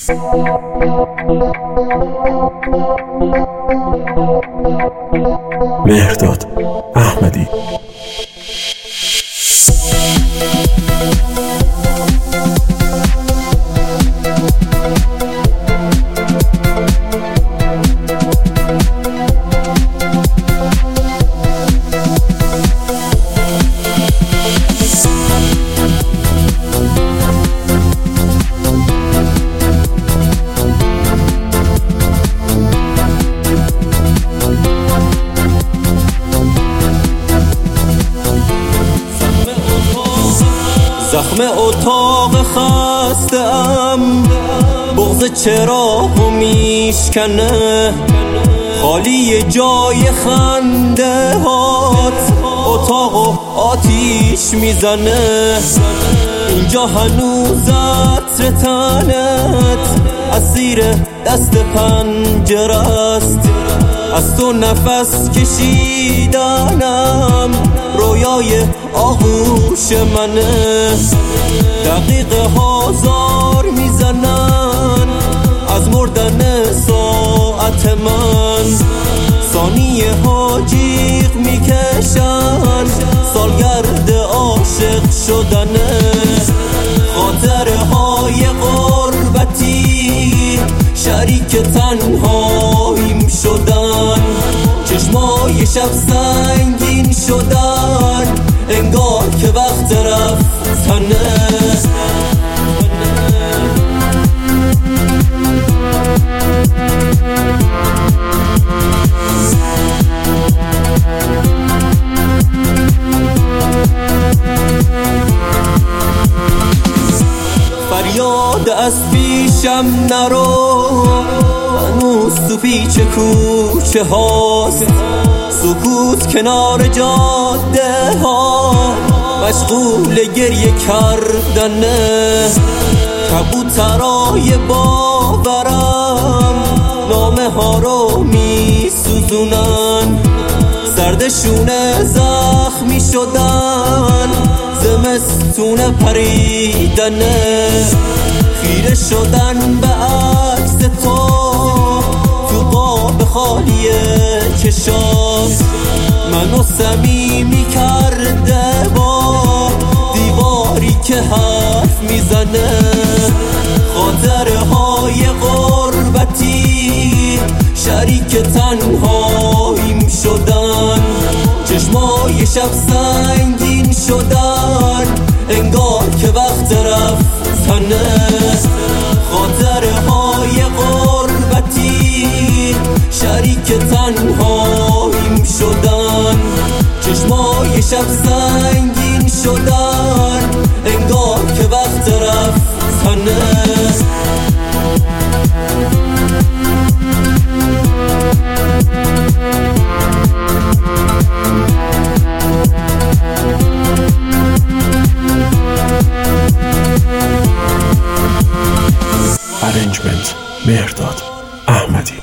مهرداد احمدی. زخم اتاق خستم، بغض چراغو میشکنه، خالی جای خنده هات اتاقو آتیش میزنه. اینجا هنوز عطر تنت اسیر دست پنجره است، از تو نفس کشیدنم رویای آغوش منه. دقیقه ها زار میزنن از مردن ساعت من، ثانیه ها جیغ میکشن سالگرد عاشق شدنه. خاطره های غربتی شریک تنهاییم شدن، چشمای شب سنگین شدن انگار که وقت رفتنه. فریاد از پیشم نرو، هنوز تو پیچ کوچه هاست، سکوت کنار جاده ها مشغول گریه کردنه. کبوترای باورم نامه ها رو می سوزونن، سردشون زخمی شدن زمستون پریدنه. خیره شدن به عکس تو قاب خالی چشات، منو صمیمی کرده با دیواری که حرف میزنه. خاطره های غربتی شریک تنهاییم شدن، چشمای شب سنگین شدن انگار که وقت رفتنه. خاطره های غربتی شریک تنهاییم شدن، چشمای شب سنگین شدن انگار که وقت رفتنه. ارنجمنت مهرداد احمدی.